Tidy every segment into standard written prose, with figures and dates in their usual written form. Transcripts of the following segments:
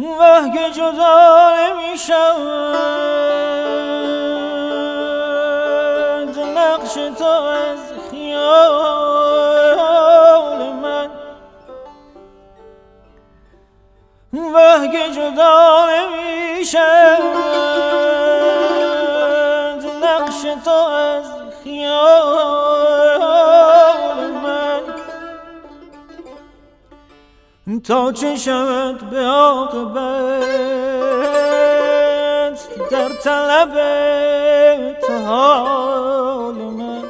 وه که جدا نمیشود نقش تو از خیال من، وه که جدا نمیشود نقش تو از خیال من. تا چه شود به عاقبت در طلب حال من.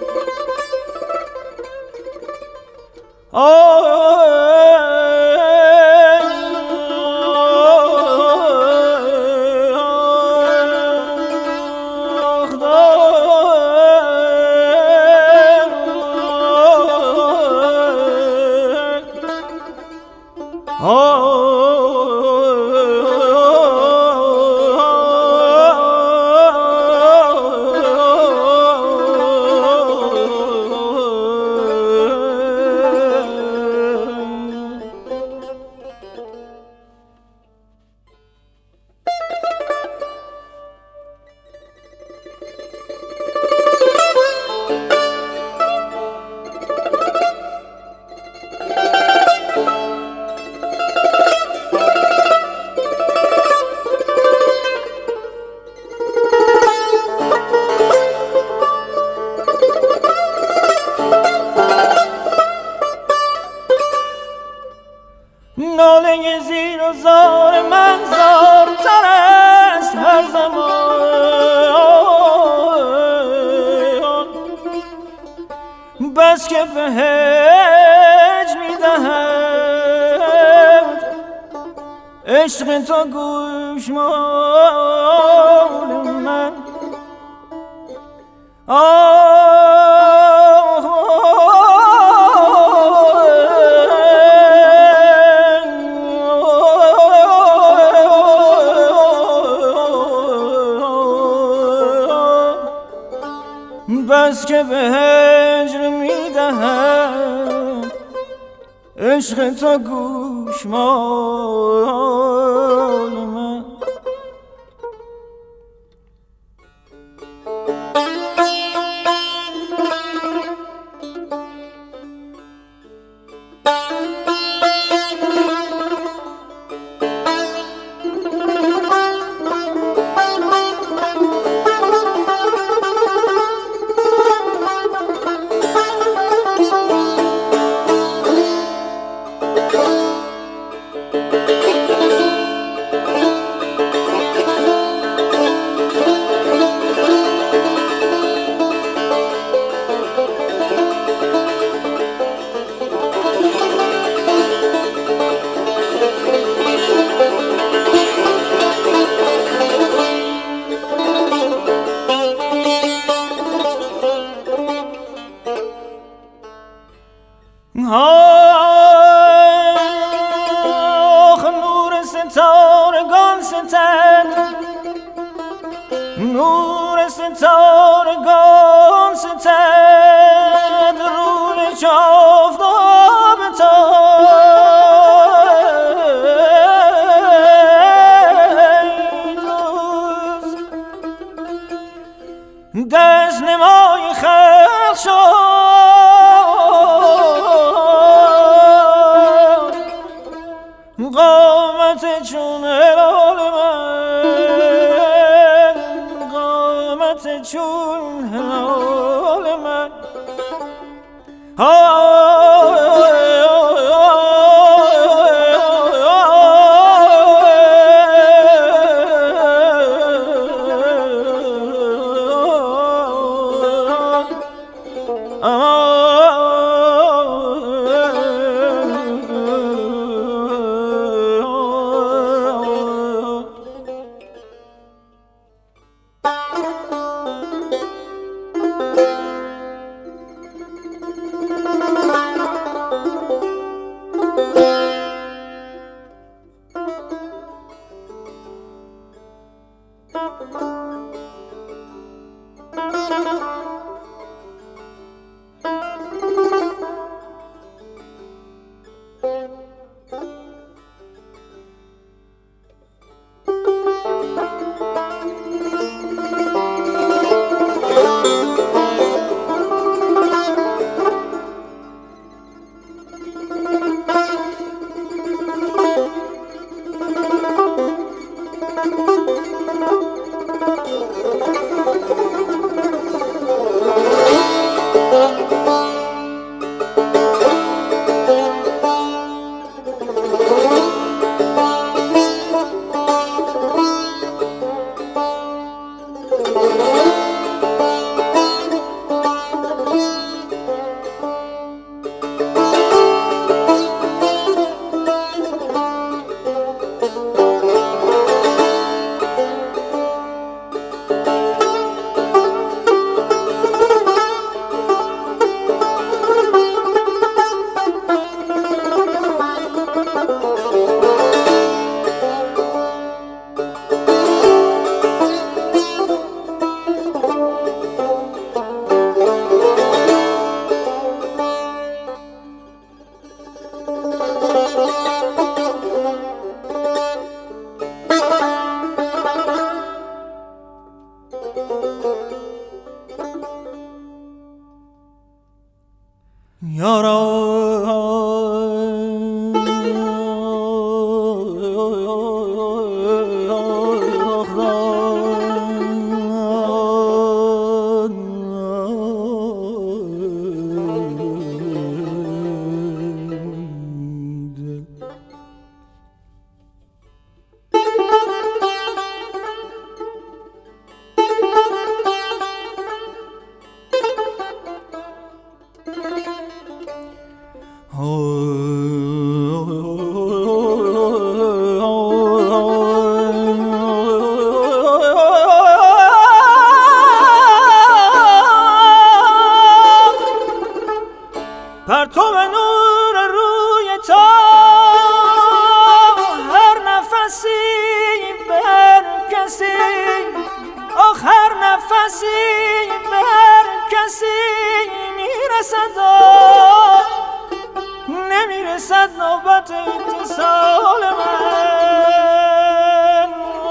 ناله زیر و زار من زارتر است هر زمان، بس که به هجر میدهد عشق تو گوشمال من. بس که به هجر میدهد عشق تو گوشمال من. نور ستارگان ستد، نور ستارگان ستد روی آفتاب دوست، دست نمای خلق شد قامت چون هلال من، قامت چون هلال من. پرتو نور روی تو هر نفسی بر کسی، آخر نفسی بر کسی میرسد و نمیرسد نوبت اتصال من.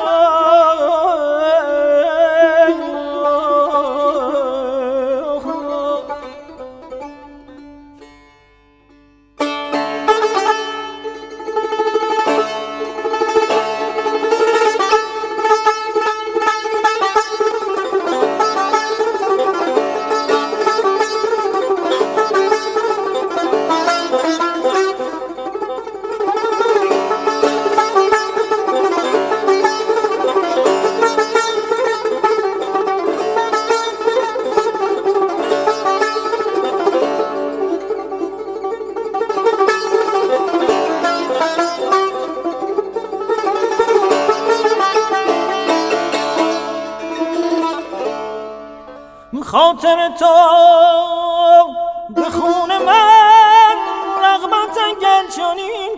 خاطر تو به خون من رغبت اگر چنین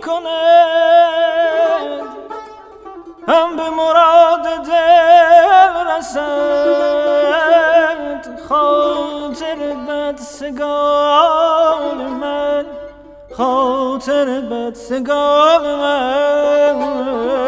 کند، هم به مراد دل رسد. خاطر بدسگال من، خاطر بدسگال من.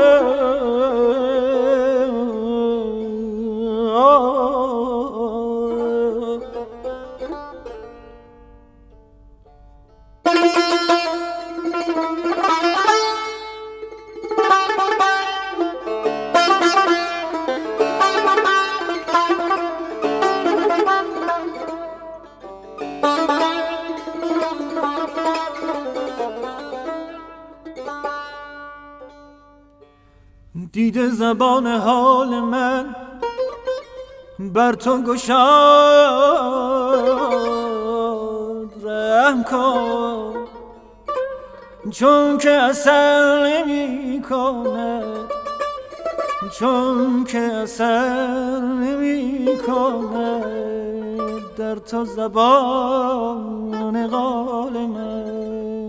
دیده زبان حال من بر تو گشاد، رحم کن چون که اثر نمی کند، چون که اثر نمی کند در تو زبان قال من.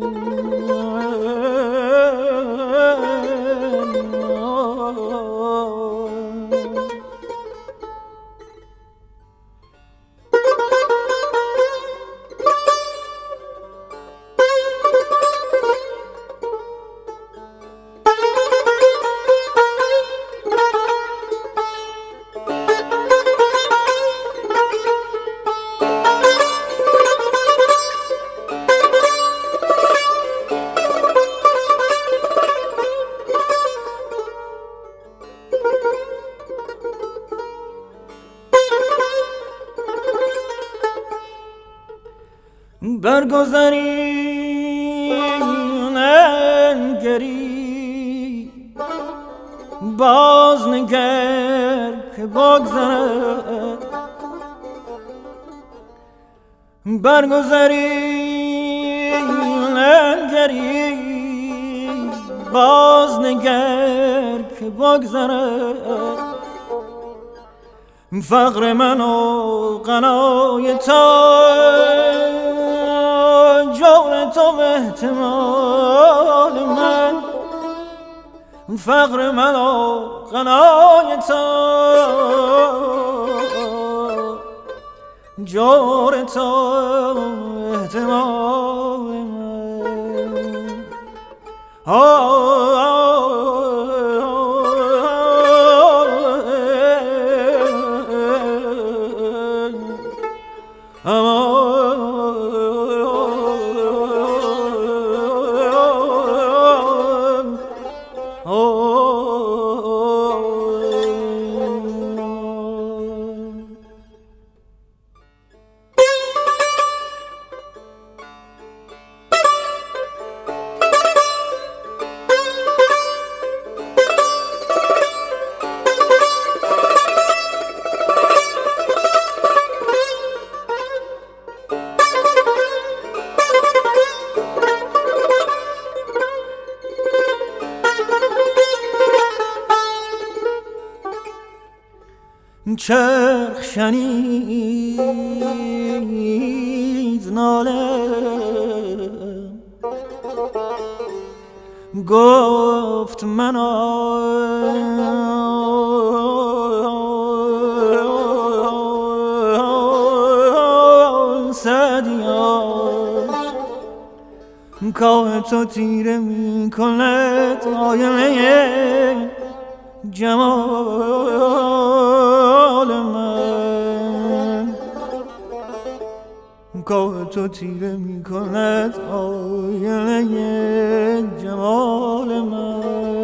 برگذری ننگری باز نگر که بگذرد، برگذری ننگری باز نگر که بگذرد. فقر من و غنای تو، جور تو و احتمال من. فقر من و غنای تو، جور تو و احتمال من. چرخ شنید ناله گفت من سعدیا کاه تو تیره می کند آینه جمال من کاه تو تیره می کند آینه جمال من